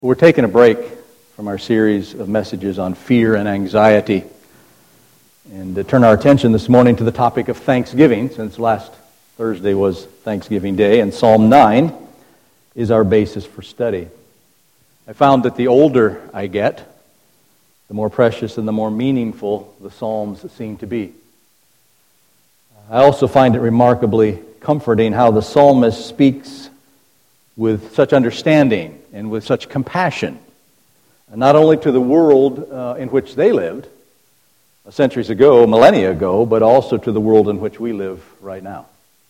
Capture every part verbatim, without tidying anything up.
We're taking a break from our series of messages on fear and anxiety and to turn our attention this morning to the topic of Thanksgiving, since last Thursday was Thanksgiving Day, and Psalm nine is our basis for study. I found that the older I get, the more precious and the more meaningful the Psalms seem to be. I also find it remarkably comforting how the psalmist speaks with such understanding and with such compassion, not only to the world uh, in which they lived centuries ago, millennia ago, but also to the world in which we live right now.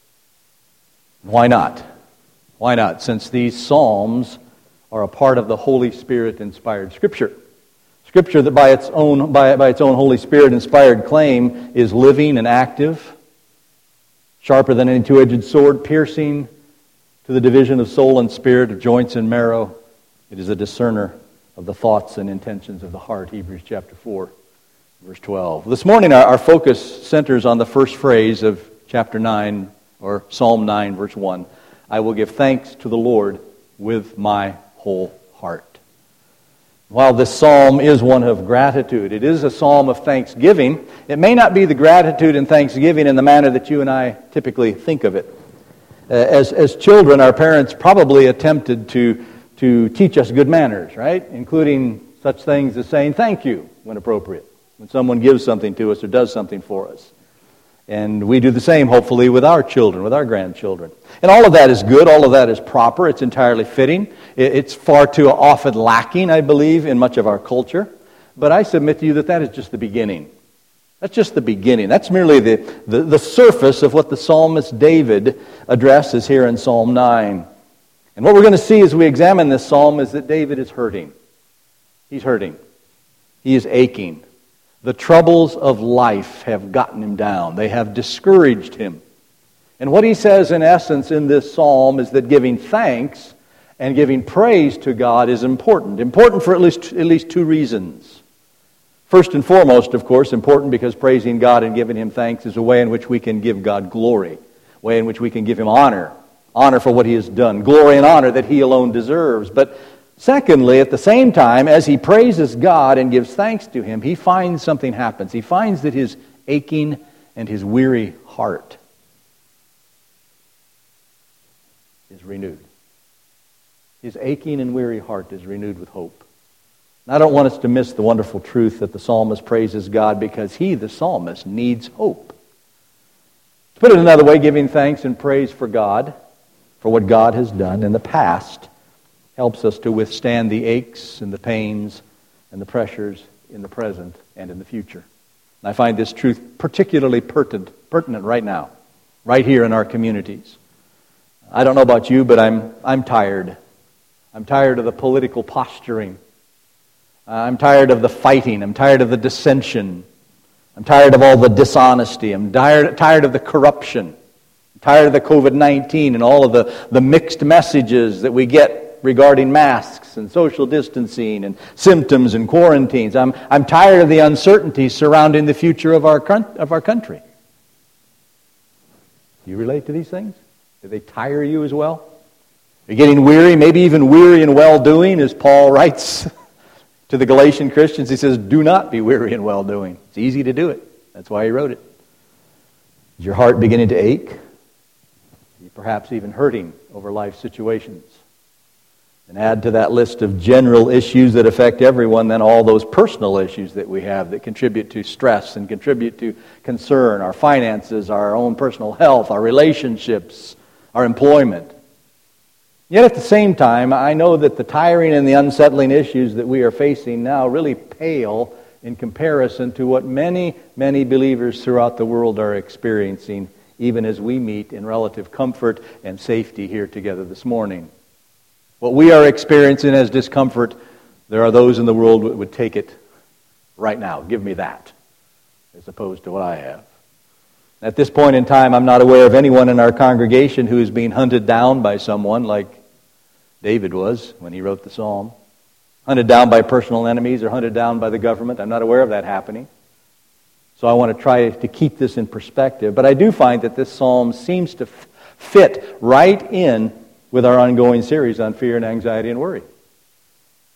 Why not? Why not? Since these Psalms are a part of the Holy Spirit-inspired Scripture. Scripture that by its own, by, by its own Holy Spirit-inspired claim is living and active, sharper than any two-edged sword, piercing to the division of soul and spirit, of joints and marrow. It is a discerner of the thoughts and intentions of the heart, Hebrews chapter four, verse twelve. This morning our, our focus centers on the first phrase of chapter nine, or Psalm nine, verse one. I will give thanks to the Lord with my whole heart. While this psalm is one of gratitude, it is a psalm of thanksgiving, it may not be the gratitude and thanksgiving in the manner that you and I typically think of it. As, as children, our parents probably attempted to, to teach us good manners, right? Including such things as saying thank you when appropriate, when someone gives something to us or does something for us. And we do the same, hopefully, with our children, with our grandchildren. And all of that is good, all of that is proper, it's entirely fitting. It's far too often lacking, I believe, in much of our culture. But I submit to you that that is just the beginning. That's just the beginning. That's merely the, the, the surface of what the psalmist David addresses here in Psalm nine. And what we're going to see as we examine this psalm is that David is hurting. He's hurting. He is aching. The troubles of life have gotten him down. They have discouraged him. And what he says in essence in this psalm is that giving thanks and giving praise to God is important. Important for at least, at least two reasons. First and foremost, of course, important because praising God and giving Him thanks is a way in which we can give God glory, a way in which we can give Him honor, honor for what He has done, glory and honor that He alone deserves. But secondly, at the same time, as he praises God and gives thanks to Him, he finds something happens. He finds that his aching and his weary heart is renewed. His aching and weary heart is renewed with hope. And I don't want us to miss the wonderful truth that the psalmist praises God because he, the psalmist, needs hope. To put it another way, giving thanks and praise for God, for what God has done in the past, helps us to withstand the aches and the pains and the pressures in the present and in the future. And I find this truth particularly pertinent, pertinent right now, right here in our communities. I don't know about you, but I'm I'm tired. I'm tired of the political posturing. I'm tired of the fighting. I'm tired of the dissension. I'm tired of all the dishonesty. I'm tired, tired of the corruption. I'm tired of the covid nineteen and all of the, the mixed messages that we get regarding masks and social distancing and symptoms and quarantines. I'm, I'm tired of the uncertainty surrounding the future of our, of our country. Do you relate to these things? Do they tire you as well? Are you getting weary, maybe even weary in well-doing, as Paul writes to the Galatian Christians? He says, do not be weary in well-doing. It's easy to do it. That's why he wrote it. Is your heart beginning to ache? Are you perhaps even hurting over life situations? And add to that list of general issues that affect everyone, then all those personal issues that we have that contribute to stress and contribute to concern, our finances, our own personal health, our relationships, our employment. Yet at the same time, I know that the tiring and the unsettling issues that we are facing now really pale in comparison to what many, many believers throughout the world are experiencing, even as we meet in relative comfort and safety here together this morning. What we are experiencing as discomfort, there are those in the world that would take it right now. Give me that, as opposed to what I have. At this point in time, I'm not aware of anyone in our congregation who is being hunted down by someone like David was when he wrote the psalm. Hunted down by personal enemies or hunted down by the government. I'm not aware of that happening. So I want to try to keep this in perspective. But I do find that this psalm seems to f- fit right in with our ongoing series on fear and anxiety and worry.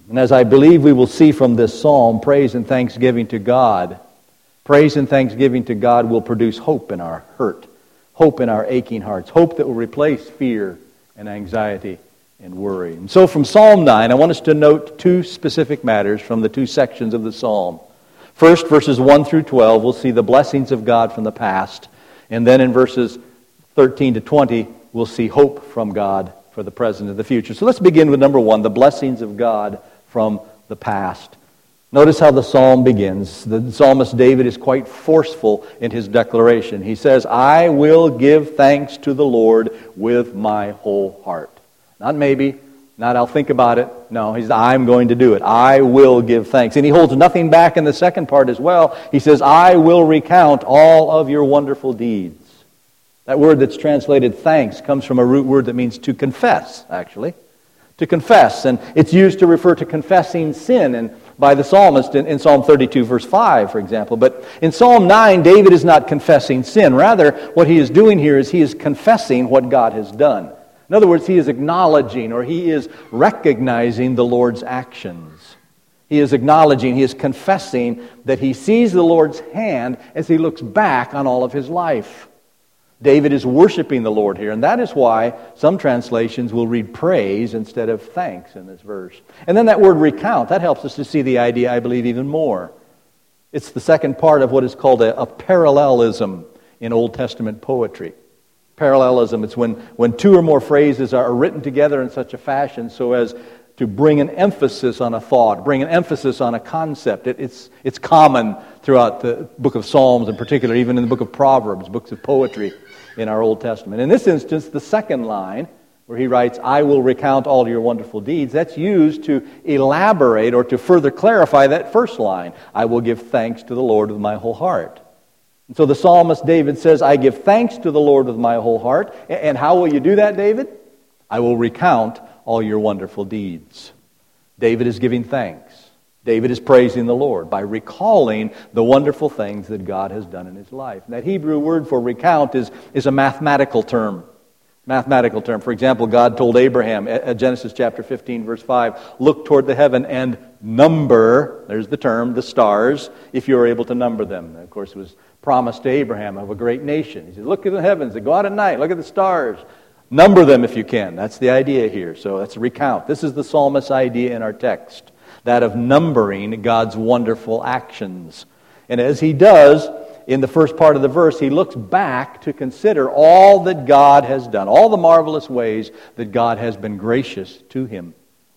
And as I believe we will see from this psalm, praise and thanksgiving to God, praise and thanksgiving to God will produce hope in our hurt, hope in our aching hearts, hope that will replace fear and anxiety and worry. And so from Psalm nine, I want us to note two specific matters from the two sections of the psalm. First, verses one through twelve, we'll see the blessings of God from the past. And then in verses thirteen to twenty, we'll see hope from God for the present and the future. So let's begin with number one, the blessings of God from the past. Notice how the psalm begins. The psalmist David is quite forceful in his declaration. He says, I will give thanks to the Lord with my whole heart. Not maybe, not I'll think about it. No, he's I'm going to do it. I will give thanks. And he holds nothing back in the second part as well. He says, I will recount all of your wonderful deeds. That word that's translated thanks comes from a root word that means to confess, actually. To confess. And it's used to refer to confessing sin, and by the psalmist in, in Psalm thirty-two, verse five, for example. But in Psalm nine, David is not confessing sin. Rather, what he is doing here is he is confessing what God has done. In other words, he is acknowledging or he is recognizing the Lord's actions. He is acknowledging, he is confessing that he sees the Lord's hand as he looks back on all of his life. David is worshiping the Lord here, and that is why some translations will read praise instead of thanks in this verse. And then that word recount, that helps us to see the idea, I believe, even more. It's the second part of what is called a, a parallelism in Old Testament poetry. Parallelism, it's when, when two or more phrases are written together in such a fashion so as to bring an emphasis on a thought, bring an emphasis on a concept. It, it's, it's common throughout the book of Psalms in particular, even in the book of Proverbs, books of poetry in our Old Testament. In this instance, the second line, where he writes, I will recount all your wonderful deeds, that's used to elaborate or to further clarify that first line, I will give thanks to the Lord with my whole heart. And so the psalmist David says, I give thanks to the Lord with my whole heart. And how will you do that, David? I will recount all your wonderful deeds. David is giving thanks. David is praising the Lord by recalling the wonderful things that God has done in his life. And that Hebrew word for recount is, is a mathematical term. Mathematical term. For example, God told Abraham at Genesis chapter fifteen, verse five, look toward the heaven and number, there's the term, the stars, if you are able to number them. And of course, it was promised to Abraham of a great nation. He said, look at the heavens, they go out at night, look at the stars. Number them if you can. That's the idea here. So that's a recount. This is the psalmist's idea in our text, that of numbering God's wonderful actions. And as he does, in the first part of the verse, he looks back to consider all that God has done, all the marvelous ways that God has been gracious to him.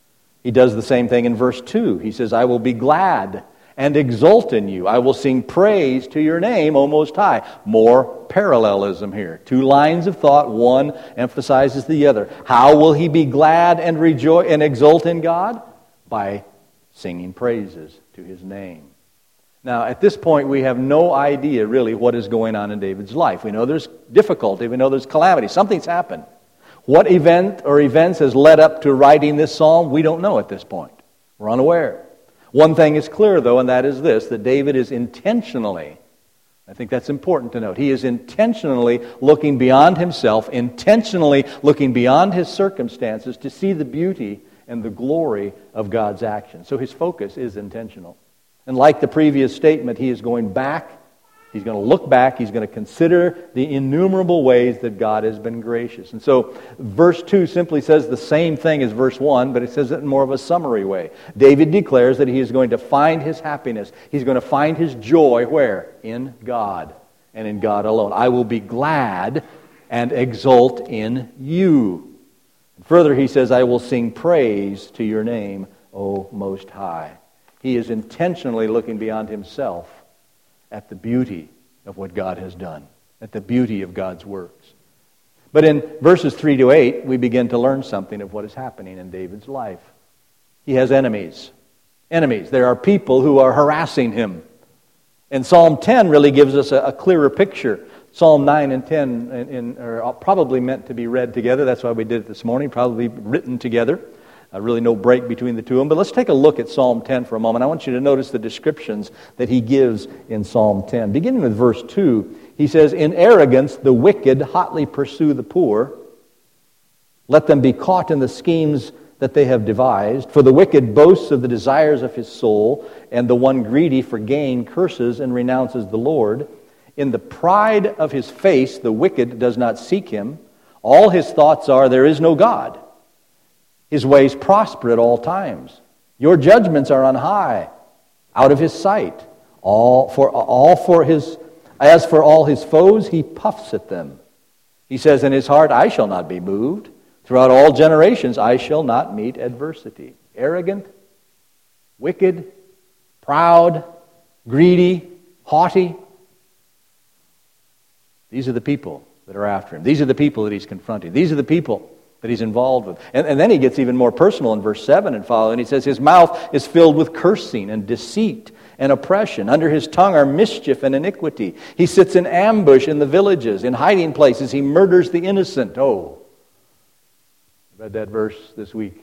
He does the same thing in verse two. He says, I will be glad and exult in you. I will sing praise to your name, O Most High. More parallelism here. Two lines of thought, one emphasizes the other. How will he be glad and rejoice and exult in God? By singing praises to his name. Now, at this point, we have no idea really what is going on in David's life. We know there's difficulty. We know there's calamity. Something's happened. What event or events has led up to writing this psalm? We don't know at this point. We're unaware. One thing is clear, though, and that is this, that David is intentionally, I think that's important to note, he is intentionally looking beyond himself, intentionally looking beyond his circumstances to see the beauty and the glory of God's action. So his focus is intentional. And like the previous statement, he is going back, he's going to look back, he's going to consider the innumerable ways that God has been gracious. And so verse two simply says the same thing as verse one, but it says it in more of a summary way. David declares that he is going to find his happiness, he's going to find his joy where? In God, and in God alone. I will be glad and exult in you. Further, he says, I will sing praise to your name, O Most High. He is intentionally looking beyond himself at the beauty of what God has done, at the beauty of God's works. But in verses three to eight, we begin to learn something of what is happening in David's life. He has enemies. Enemies. There are people who are harassing him. And Psalm ten really gives us a, a clearer picture. Psalm nine and ten in, in, are probably meant to be read together. That's why we did it this morning, probably written together. Uh, really no break between the two of them. But let's take a look at Psalm ten for a moment. I want you to notice the descriptions that he gives in Psalm ten. Beginning with verse two, he says, in arrogance the wicked hotly pursue the poor. Let them be caught in the schemes that they have devised. For the wicked boasts of the desires of his soul, and the one greedy for gain curses and renounces the Lord. In the pride of his face the wicked does not seek him. All his thoughts are, there is no God. His ways prosper at all times. Your judgments are on high, out of his sight. All for all for his as for all his foes, he puffs at them. He says in his heart, I shall not be moved. Throughout all generations, I shall not meet adversity. Arrogant, wicked, proud, greedy, haughty. These are the people that are after him. These are the people that he's confronting. These are the people that he's involved with. And, and then he gets even more personal in verse seven and following. He says, his mouth is filled with cursing and deceit and oppression. Under his tongue are mischief and iniquity. He sits in ambush in the villages. In hiding places, he murders the innocent. Oh, I read that verse this week.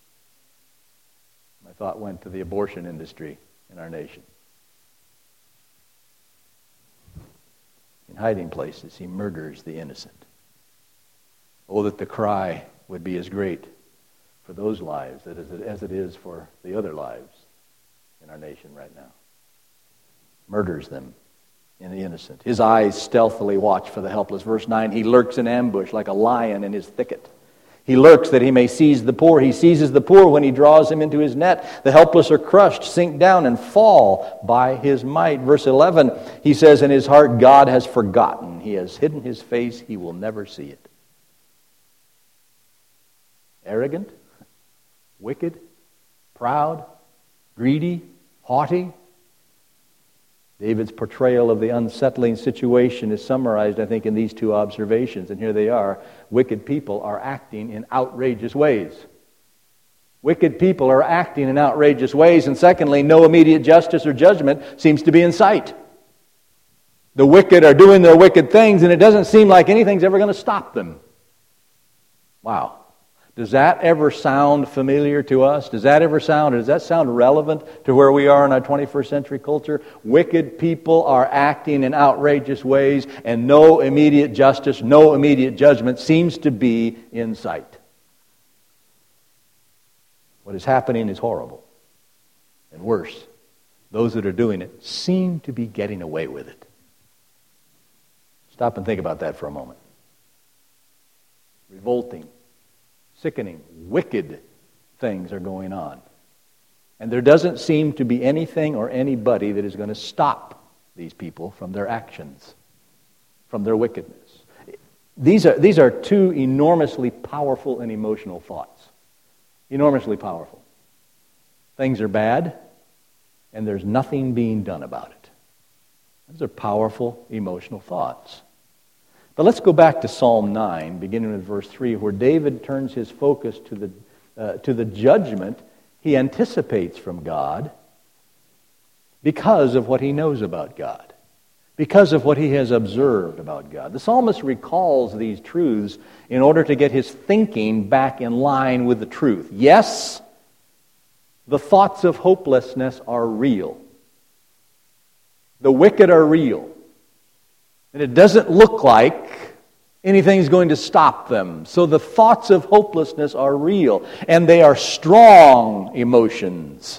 My thought went to the abortion industry in our nation. In hiding places, he murders the innocent. Oh, that the cry would be as great for those lives as it is for the other lives in our nation right now. Murders them in the innocent. His eyes stealthily watch for the helpless. Verse nine, he lurks in ambush like a lion in his thicket. He lurks that he may seize the poor. He seizes the poor when he draws him into his net. The helpless are crushed, sink down, and fall by his might. Verse eleven, he says in his heart, God has forgotten. He has hidden his face. He will never see it. Arrogant, wicked, proud, greedy, haughty. David's portrayal of the unsettling situation is summarized, I think, in these two observations. And here they are. Wicked people are acting in outrageous ways. Wicked people are acting in outrageous ways. And secondly, no immediate justice or judgment seems to be in sight. The wicked are doing their wicked things, and it doesn't seem like anything's ever going to stop them. Wow. Does that ever sound familiar to us? Does that ever sound, does that sound relevant to where we are in our twenty-first century culture? Wicked people are acting in outrageous ways, and no immediate justice, no immediate judgment seems to be in sight. What is happening is horrible. And worse, those that are doing it seem to be getting away with it. Stop and think about that for a moment. Revolting, sickening, wicked things are going on. And there doesn't seem to be anything or anybody that is going to stop these people from their actions, from their wickedness. These are, these are two enormously powerful and emotional thoughts. Enormously powerful. Things are bad, and there's nothing being done about it. Those are powerful emotional thoughts. But let's go back to Psalm nine, beginning with verse three, where David turns his focus to the, uh, to the judgment he anticipates from God because of what he knows about God, because of what he has observed about God. The psalmist recalls these truths in order to get his thinking back in line with the truth. Yes, the thoughts of hopelessness are real. The wicked are real. And it doesn't look like anything's going to stop them. So the thoughts of hopelessness are real. And they are strong emotions.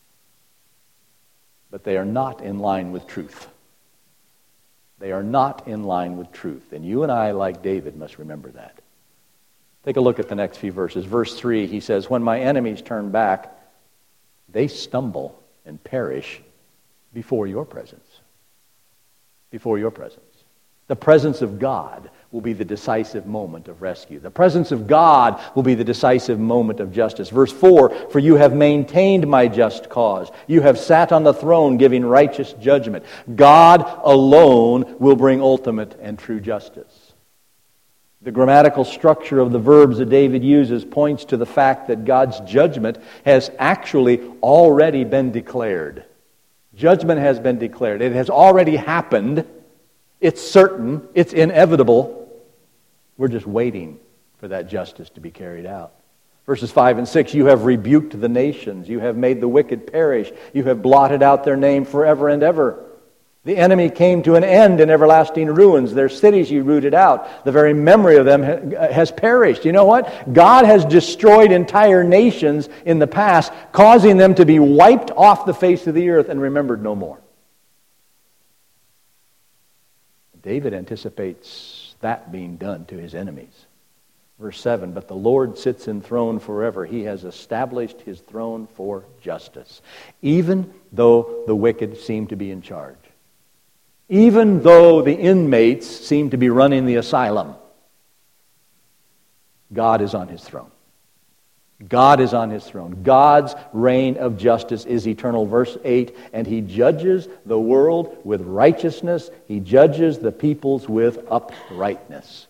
But they are not in line with truth. They are not in line with truth. And you and I, like David, must remember that. Take a look at the next few verses. Verse three, he says, when my enemies turn back, they stumble and perish before your presence. Before your presence. The presence of God will be the decisive moment of rescue. The presence of God will be the decisive moment of justice. Verse four, for you have maintained my just cause. You have sat on the throne giving righteous judgment. God alone will bring ultimate and true justice. The grammatical structure of the verbs that David uses points to the fact that God's judgment has actually already been declared. Judgment has been declared. It has already happened. It's certain. It's inevitable. We're just waiting for that justice to be carried out. Verses five and six, you have rebuked the nations. You have made the wicked perish. You have blotted out their name forever and ever. The enemy came to an end in everlasting ruins. Their cities you rooted out. The very memory of them has perished. You know what? God has destroyed entire nations in the past, causing them to be wiped off the face of the earth and remembered no more. David anticipates that being done to his enemies. Verse seven, but the Lord sits enthroned forever. He has established his throne for justice, even though the wicked seem to be in charge. Even though the inmates seem to be running the asylum, God is on his throne. God is on his throne. God's reign of justice is eternal. Verse eight, and he judges the world with righteousness. He judges the peoples with uprightness.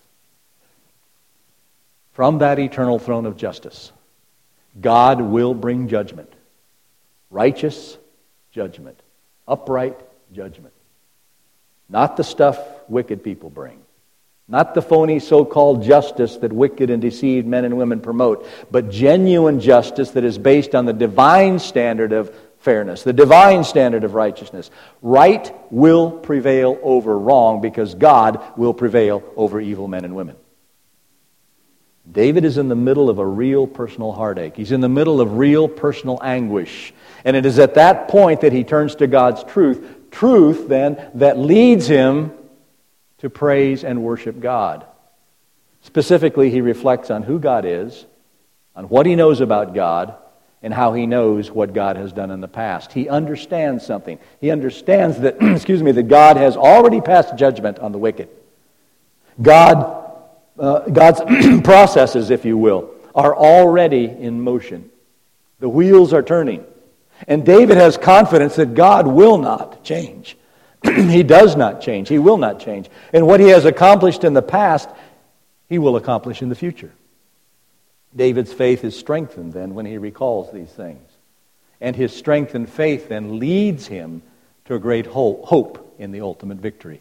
From that eternal throne of justice, God will bring judgment. Righteous judgment. Upright judgment. Not the stuff wicked people bring. Not the phony so-called justice that wicked and deceived men and women promote, but genuine justice that is based on the divine standard of fairness, the divine standard of righteousness. Right will prevail over wrong because God will prevail over evil men and women. David is in the middle of a real personal heartache. He's in the middle of real personal anguish. And it is at that point that he turns to God's truth. Truth, then, that leads him to praise and worship God. Specifically, he reflects on who God is, on what he knows about God, and how he knows what God has done in the past. He understands something. He understands that, excuse me, that God has already passed judgment on the wicked. God, uh, God's processes, if you will, are already in motion. The wheels are turning. And David has confidence that God will not change. He does not change. He will not change. And what he has accomplished in the past, he will accomplish in the future. David's faith is strengthened then when he recalls these things. And his strengthened faith then leads him to a great hope in the ultimate victory.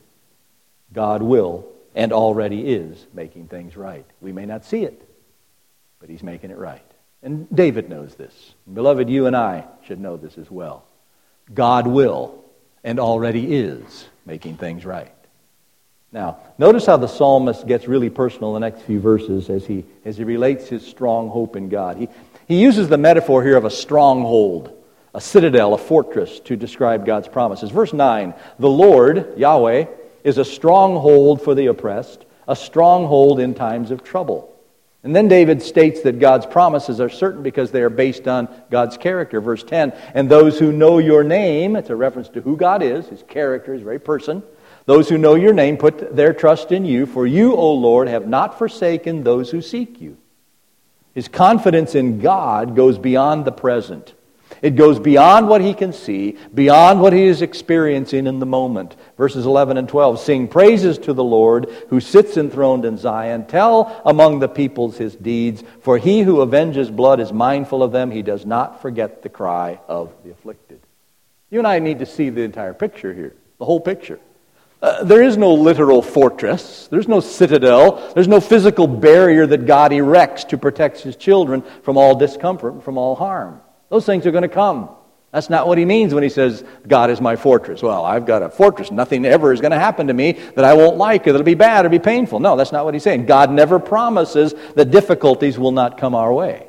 God will and already is making things right. We may not see it, but he's making it right. And David knows this. Beloved, you and I should know this as well. God will and already is making things right. Now, notice how the psalmist gets really personal in the next few verses as he as he relates his strong hope in God. He, he uses the metaphor here of a stronghold, a citadel, a fortress, to describe God's promises. Verse nine, the Lord, Yahweh, is a stronghold for the oppressed, a stronghold in times of trouble. And then David states that God's promises are certain because they are based on God's character. Verse ten, and those who know your name, it's a reference to who God is, his character, his very person. Those who know your name put their trust in you, for you, O Lord, have not forsaken those who seek you. His confidence in God goes beyond the present. It goes beyond what he can see, beyond what he is experiencing in the moment. Verses eleven and twelve, sing praises to the Lord who sits enthroned in Zion. Tell among the peoples his deeds, for he who avenges blood is mindful of them. He does not forget the cry of the afflicted. You and I need to see the entire picture here, the whole picture. Uh, there is no literal fortress. There's no citadel. There's no physical barrier that God erects to protect his children from all discomfort and from all harm. Those things are going to come. That's not what he means when he says, God is my fortress. Well, I've got a fortress. Nothing ever is going to happen to me that I won't like or that'll be bad or be painful. No, that's not what he's saying. God never promises that difficulties will not come our way.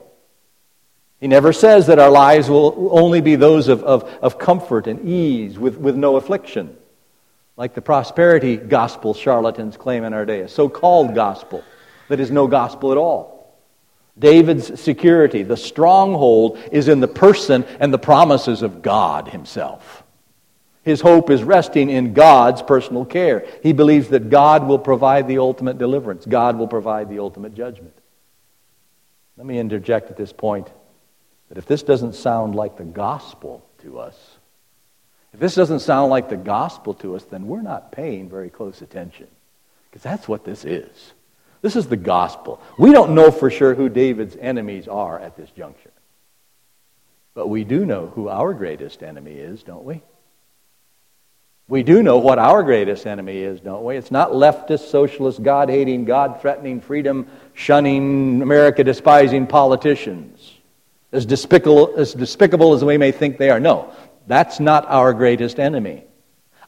He never says that our lives will only be those of, of, of comfort and ease with, with no affliction. Like the prosperity gospel charlatans claim in our day, a so-called gospel that is no gospel at all. David's security, the stronghold, is in the person and the promises of God himself. His hope is resting in God's personal care. He believes that God will provide the ultimate deliverance. God will provide the ultimate judgment. Let me interject at this point that if this doesn't sound like the gospel to us, if this doesn't sound like the gospel to us, then we're not paying very close attention. Because that's what this is. This is the gospel. We don't know for sure who David's enemies are at this juncture. But we do know who our greatest enemy is, don't we? We do know what our greatest enemy is, don't we? It's not leftist, socialist, God-hating, God-threatening, freedom-shunning, America-despising politicians. As despicable, as despicable as we may think they are. No, that's not our greatest enemy.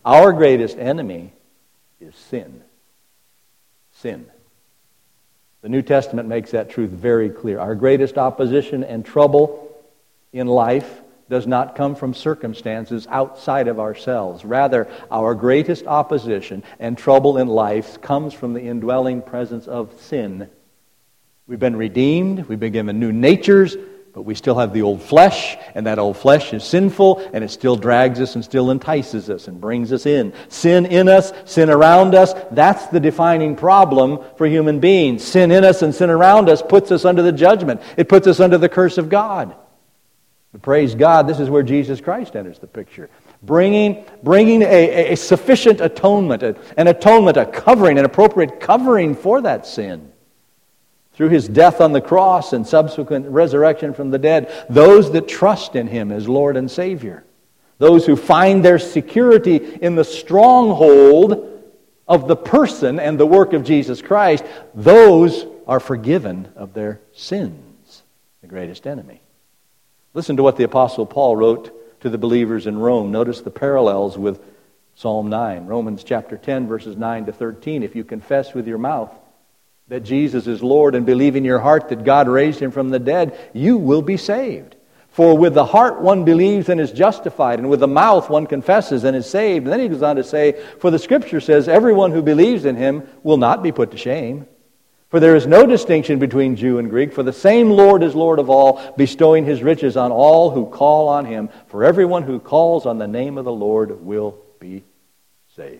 Our greatest enemy is sin. Sin. The New Testament makes that truth very clear. Our greatest opposition and trouble in life does not come from circumstances outside of ourselves. Rather, our greatest opposition and trouble in life comes from the indwelling presence of sin. We've been redeemed, we've been given new natures, but we still have the old flesh, and that old flesh is sinful, and it still drags us and still entices us and brings us in. Sin in us, sin around us, that's the defining problem for human beings. Sin in us and sin around us puts us under the judgment. It puts us under the curse of God. But praise God, this is where Jesus Christ enters the picture. Bringing, bringing a, a sufficient atonement, an atonement, a covering, an appropriate covering for that sin. Through His death on the cross and subsequent resurrection from the dead, those that trust in Him as Lord and Savior, those who find their security in the stronghold of the person and the work of Jesus Christ, those are forgiven of their sins, the greatest enemy. Listen to what the Apostle Paul wrote to the believers in Rome. Notice the parallels with Psalm nine, Romans chapter ten, verses nine to thirteen. If you confess with your mouth that Jesus is Lord and believe in your heart that God raised Him from the dead, you will be saved. For with the heart one believes and is justified, and with the mouth one confesses and is saved. And then he goes on to say, for the Scripture says, everyone who believes in Him will not be put to shame. For there is no distinction between Jew and Greek, for the same Lord is Lord of all, bestowing His riches on all who call on Him. For everyone who calls on the name of the Lord will be saved.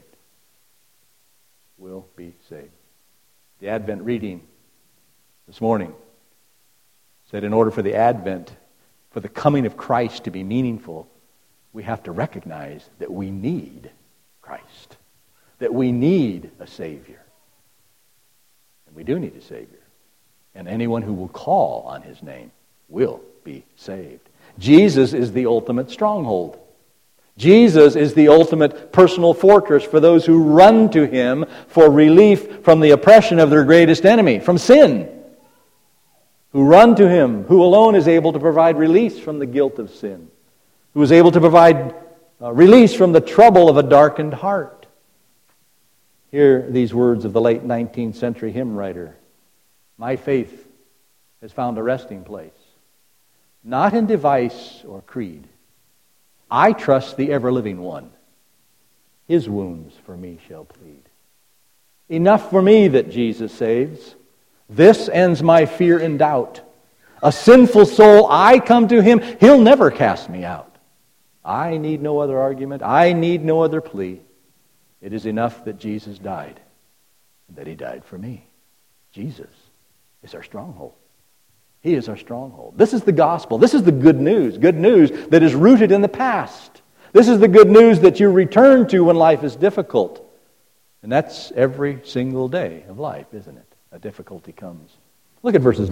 Will be saved. The Advent reading this morning said in order for the Advent, for the coming of Christ to be meaningful, we have to recognize that we need Christ, that we need a Savior. And we do need a Savior. And anyone who will call on His name will be saved. Jesus is the ultimate stronghold. Jesus is the ultimate personal fortress for those who run to Him for relief from the oppression of their greatest enemy, from sin. Who run to Him, who alone is able to provide release from the guilt of sin. Who is able to provide uh, release from the trouble of a darkened heart. Hear these words of the late nineteenth century hymn writer. My faith has found a resting place, not in device or creed. I trust the ever-living one. His wounds for me shall plead. Enough for me that Jesus saves. This ends my fear and doubt. A sinful soul, I come to Him. He'll never cast me out. I need no other argument. I need no other plea. It is enough that Jesus died, and that He died for me. Jesus is our stronghold. He is our stronghold. This is the gospel. This is the good news. Good news that is rooted in the past. This is the good news that you return to when life is difficult. And that's every single day of life, isn't it? A difficulty comes. Look at verses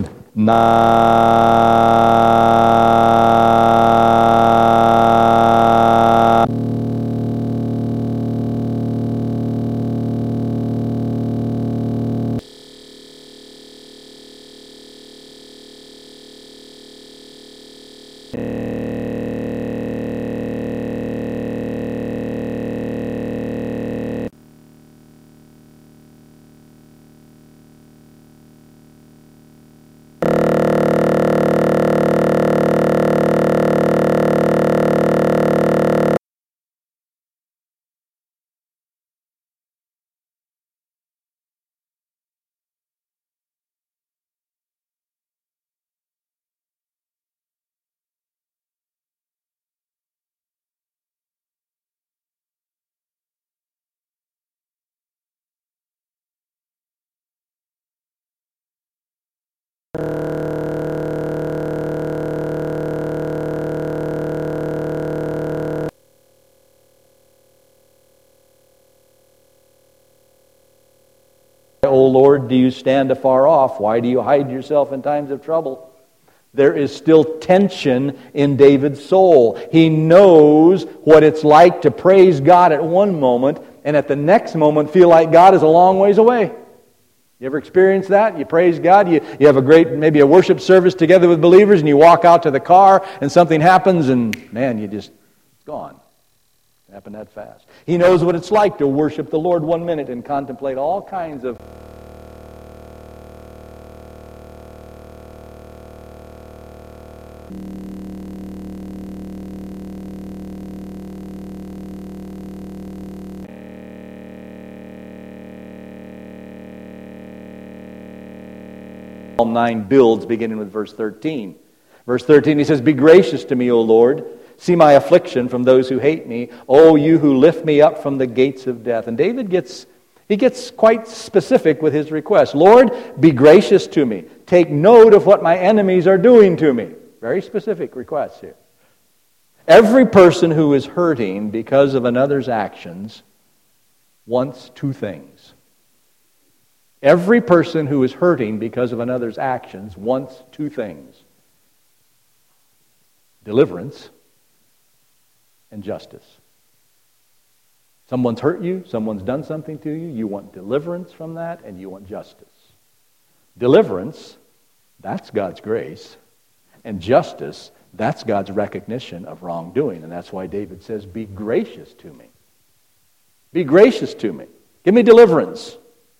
nine. O Lord, do you stand afar off? Why do you hide yourself in times of trouble? There is still tension in David's soul. He knows what it's like to praise God at one moment and at the next moment feel like God is a long ways away. You ever experienced that? You praise God, you, you have a great, maybe a worship service together with believers, and you walk out to the car and something happens and man, you just, it's gone. Happened that fast. He knows what it's like to worship the Lord one minute and contemplate all kinds of Psalm nine builds, beginning with verse thirteen. Verse thirteen, he says, "Be gracious to me, O Lord. See my affliction from those who hate me. O you who lift me up from the gates of death." And David gets, he gets quite specific with his request. Lord, be gracious to me. Take note of what my enemies are doing to me. Very specific requests here. Every person who is hurting because of another's actions wants two things. Every person who is hurting because of another's actions wants two things: deliverance and justice. Someone's hurt you, someone's done something to you, you want deliverance from that, and you want justice. Deliverance, that's God's grace, and justice, that's God's recognition of wrongdoing. And that's why David says, "Be gracious to me. Be gracious to me. Give me deliverance.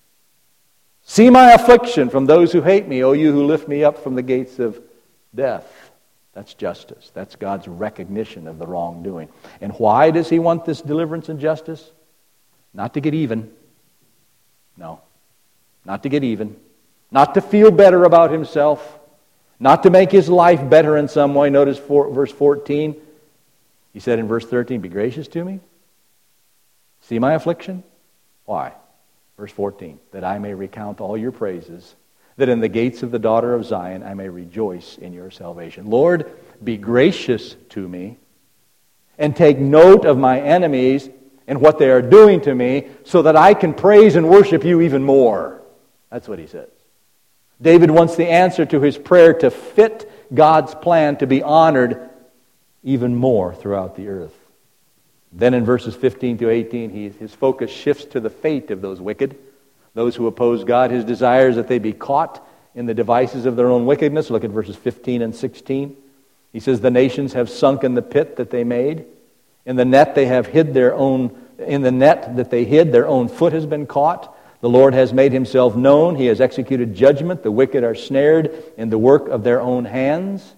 See my affliction from those who hate me, O you who lift me up from the gates of death." That's justice. That's God's recognition of the wrongdoing. And why does he want this deliverance and justice? Not to get even. No. Not to get even. Not to feel better about himself. Not to make his life better in some way. Notice four, verse fourteen. He said in verse thirteen, "Be gracious to me. See my affliction." Why? Verse fourteen, "That I may recount all your praises, that in the gates of the daughter of Zion I may rejoice in your salvation." Lord, be gracious to me and take note of my enemies and what they are doing to me so that I can praise and worship you even more. That's what he says. David wants the answer to his prayer to fit God's plan to be honored even more throughout the earth. Then in verses fifteen to eighteen, he, his focus shifts to the fate of those wicked. Those who oppose God. His desire is that they be caught in the devices of their own wickedness. Look at verses fifteen and sixteen. He says, "The nations have sunk in the pit that they made. In the net they have hid their own, in the net that they hid, their own foot has been caught. The Lord has made himself known. He has executed judgment. The wicked are snared in the work of their own hands."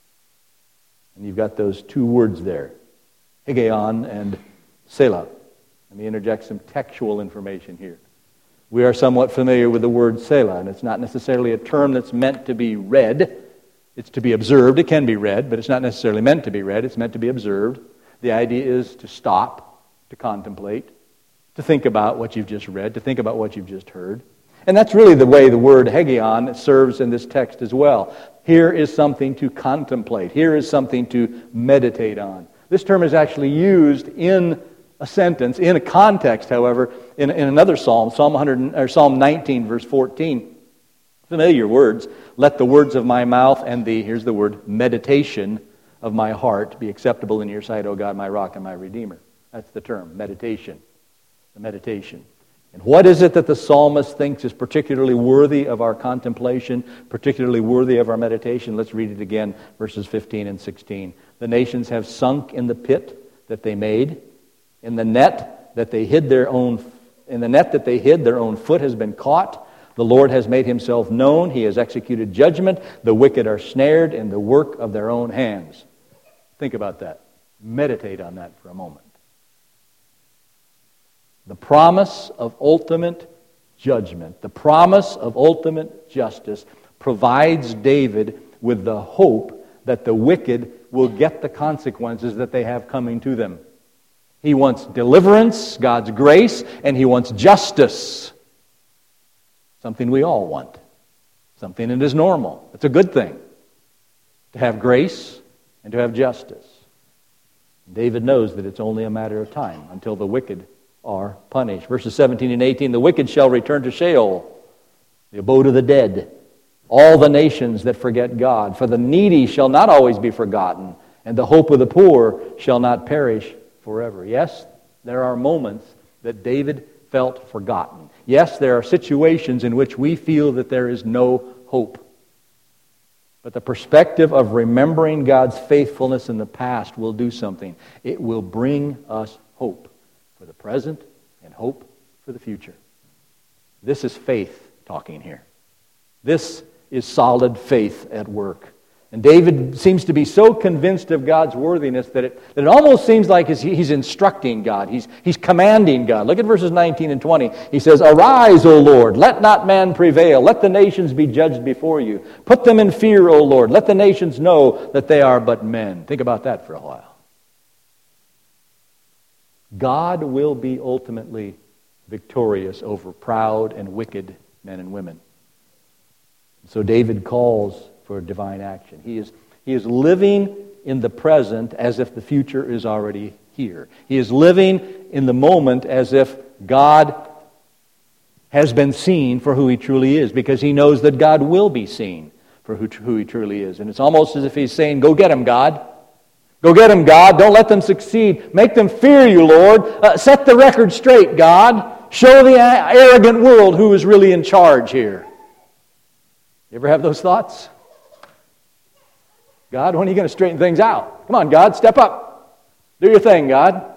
And you've got those two words there, Higgaion and Selah. Let me interject some textual information here. We are somewhat familiar with the word Selah, and it's not necessarily a term that's meant to be read. It's to be observed. It can be read, but it's not necessarily meant to be read. It's meant to be observed. The idea is to stop, to contemplate, to think about what you've just read, to think about what you've just heard. And that's really the way the word Higgaion serves in this text as well. Here is something to contemplate. Here is something to meditate on. This term is actually used in a sentence, in a context, however, in, in another psalm, Psalm one hundred or Psalm nineteen, verse fourteen. Familiar words. "Let the words of my mouth and the," here's the word, "meditation of my heart be acceptable in your sight, O God, my rock and my redeemer." That's the term, meditation. The meditation. And what is it that the psalmist thinks is particularly worthy of our contemplation, particularly worthy of our meditation? Let's read it again, verses fifteen and sixteen. "The nations have sunk in the pit that they made. In the net that they hid their own in the net that they hid, their own foot has been caught. The Lord has made himself known. He has executed judgment. The wicked are snared in the work of their own hands." Think about that. Meditate on that for a moment. The promise of ultimate judgment, the promise of ultimate justice, provides David with the hope that the wicked will get the consequences that they have coming to them. He wants deliverance, God's grace, and he wants justice. Something we all want. Something that is normal. It's a good thing to have grace and to have justice. David knows that it's only a matter of time until the wicked are punished. Verses seventeen and eighteen, "The wicked shall return to Sheol, the abode of the dead. All the nations that forget God. For the needy shall not always be forgotten, and the hope of the poor shall not perish forever." Yes, there are moments that David felt forgotten. Yes, there are situations in which we feel that there is no hope. But the perspective of remembering God's faithfulness in the past will do something. It will bring us hope for the present and hope for the future. This is faith talking here. This is solid faith at work. And David seems to be so convinced of God's worthiness that it, that it almost seems like he's, he's instructing God. He's, he's commanding God. Look at verses nineteen and twenty. He says, "Arise, O Lord, let not man prevail. Let the nations be judged before you. Put them in fear, O Lord. Let the nations know that they are but men." Think about that for a while. God will be ultimately victorious over proud and wicked men and women. So David calls for divine action. He is, he is living in the present as if the future is already here. He is living in the moment as if God has been seen for who He truly is, because he knows that God will be seen for who, who He truly is. And it's almost as if He's saying, "Go get him, God. Go get them, God. Don't let them succeed. Make them fear you, Lord. Uh, set the record straight, God. Show the arrogant world who is really in charge here." You ever have those thoughts? God, when are you going to straighten things out? Come on, God, step up. Do your thing, God.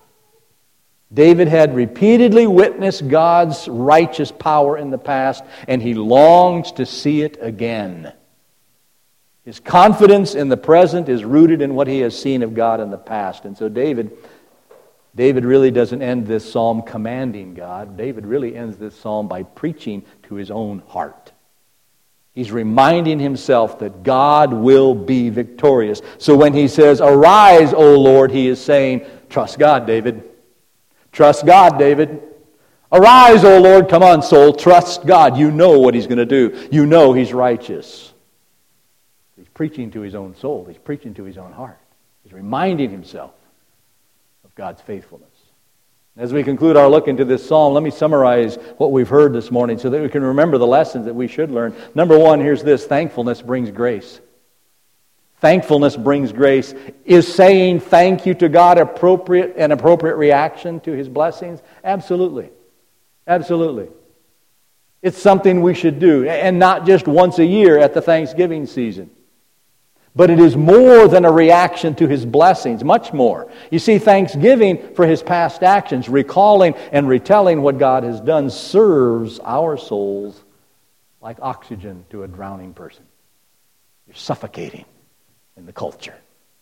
David had repeatedly witnessed God's righteous power in the past, and he longs to see it again. His confidence in the present is rooted in what he has seen of God in the past. And so David, David really doesn't end this psalm commanding God. David really ends this psalm by preaching to his own heart. He's reminding himself that God will be victorious. So when he says, "Arise, O Lord," he is saying, trust God, David. Trust God, David. Arise, O Lord. Come on, soul. Trust God. You know what He's going to do. You know He's righteous. He's preaching to his own soul. He's preaching to his own heart. He's reminding himself of God's faithfulness. As we conclude our look into this psalm, let me summarize what we've heard this morning so that we can remember the lessons that we should learn. Number one, here's this: thankfulness brings grace. Thankfulness brings grace. Is saying thank you to God appropriate an appropriate reaction to His blessings? Absolutely. Absolutely. It's something we should do, and not just once a year at the Thanksgiving season. But it is more than a reaction to His blessings, much more. You see, thanksgiving for His past actions, recalling and retelling what God has done, serves our souls like oxygen to a drowning person. You're suffocating in the culture.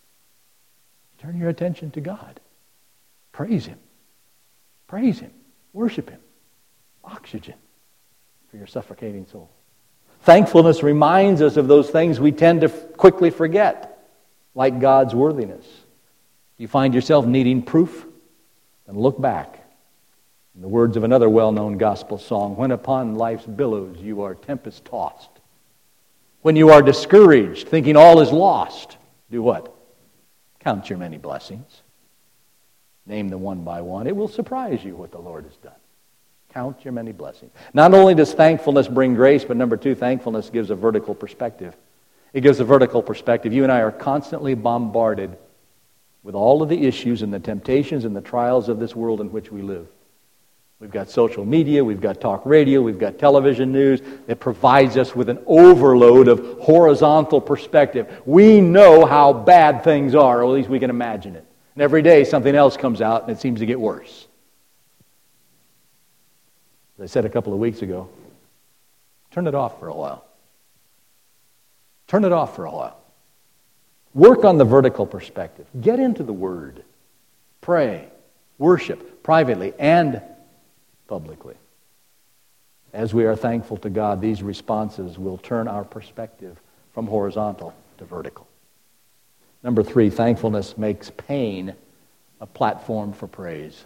Turn your attention to God. Praise Him. Praise Him. Worship Him. Oxygen for your suffocating soul. Thankfulness reminds us of those things we tend to quickly forget, like God's worthiness. You find yourself needing proof? Then look back. In the words of another well-known gospel song, "When upon life's billows you are tempest-tossed, when you are discouraged, thinking all is lost, do what? Count your many blessings. Name them one by one. It will surprise you what the Lord has done. Count your many blessings." Not only does thankfulness bring grace, but number two, thankfulness gives a vertical perspective. It gives a vertical perspective. You and I are constantly bombarded with all of the issues and the temptations and the trials of this world in which we live. We've got social media, we've got talk radio, we've got television news. It provides us with an overload of horizontal perspective. We know how bad things are, or at least we can imagine it. And every day something else comes out and it seems to get worse. As I said a couple of weeks ago, turn it off for a while. Turn it off for a while. Work on the vertical perspective. Get into the Word. Pray. Worship privately and publicly. As we are thankful to God, these responses will turn our perspective from horizontal to vertical. Number three, thankfulness makes pain a platform for praise.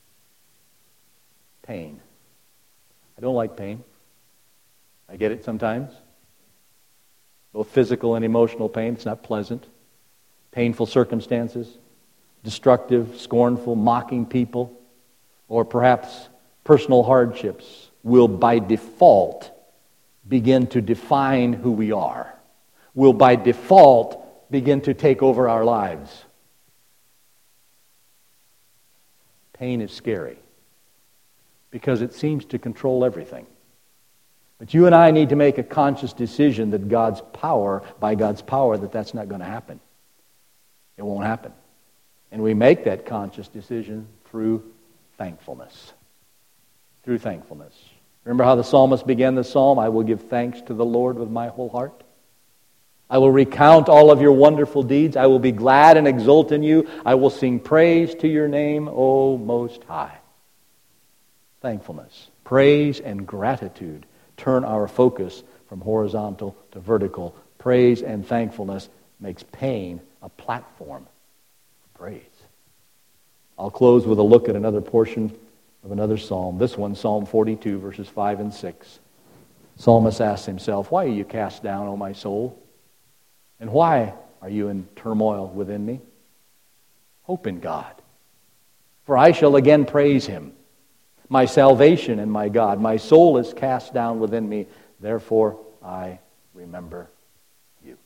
Pain. I don't like pain. I get it sometimes. Both physical and emotional pain. It's not pleasant. Painful circumstances, destructive, scornful, mocking people, or perhaps personal hardships will by default begin to define who we are, will by default begin to take over our lives. Pain is scary because it seems to control everything. But you and I need to make a conscious decision that God's power, by God's power, that that's not going to happen. It won't happen. And we make that conscious decision through thankfulness. Through thankfulness. Remember how the psalmist began the psalm? I will give thanks to the Lord with my whole heart. I will recount all of your wonderful deeds. I will be glad and exult in you. I will sing praise to your name, O Most High. Thankfulness, praise, and gratitude turn our focus from horizontal to vertical. Praise and thankfulness makes pain a platform for praise. I'll close with a look at another portion of another psalm. This one, Psalm forty-two, verses five and six. Psalmist asks himself, why are you cast down, O my soul? And why are you in turmoil within me? Hope in God, for I shall again praise him, my salvation and my God. My soul is cast down within me, therefore I remember you.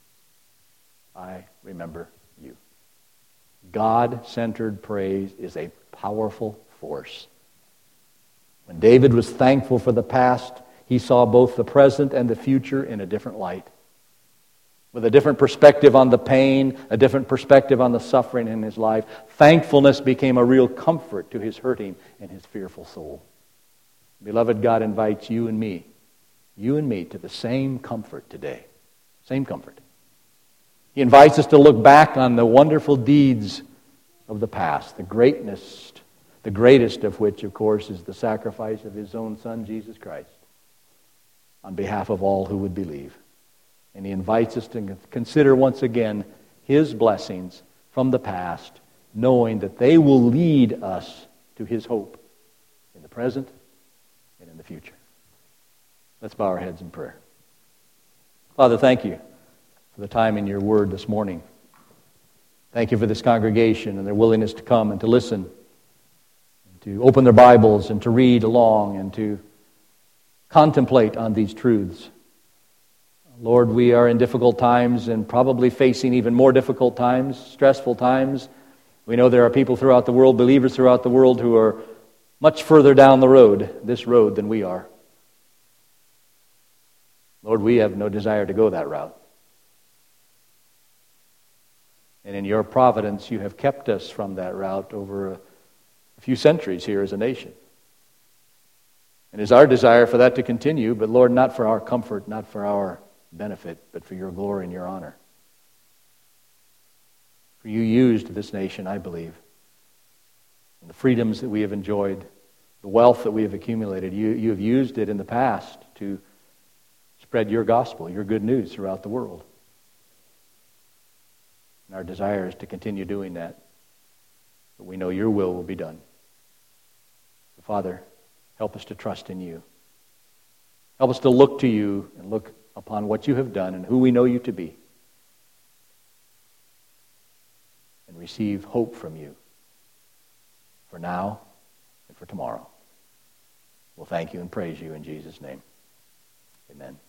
I remember you. God-centered praise is a powerful force. When David was thankful for the past, he saw both the present and the future in a different light. With a different perspective on the pain, a different perspective on the suffering in his life, thankfulness became a real comfort to his hurting and his fearful soul. Beloved, God invites you and me, you and me, to the same comfort today. Same comfort. He invites us to look back on the wonderful deeds of the past, the greatness, the greatest of which, of course, is the sacrifice of his own Son, Jesus Christ, on behalf of all who would believe. And he invites us to consider once again his blessings from the past, knowing that they will lead us to his hope in the present and in the future. Let's bow our heads in prayer. Father, thank you for the time in your word this morning. Thank you for this congregation and their willingness to come and to listen, and to open their Bibles and to read along and to contemplate on these truths. Lord, we are in difficult times and probably facing even more difficult times, stressful times. We know there are people throughout the world, believers throughout the world, who are much further down the road, this road, than we are. Lord, we have no desire to go that route. And in your providence, you have kept us from that route over a, a few centuries here as a nation. And it's our desire for that to continue, but Lord, not for our comfort, not for our benefit, but for your glory and your honor. For you used this nation, I believe, and the freedoms that we have enjoyed, the wealth that we have accumulated, you, you have used it in the past to spread your gospel, your good news throughout the world. And our desire is to continue doing that. But we know your will will be done. So, Father, help us to trust in you. Help us to look to you and look upon what you have done and who we know you to be, and receive hope from you for now and for tomorrow. We'll thank you and praise you in Jesus' name. Amen.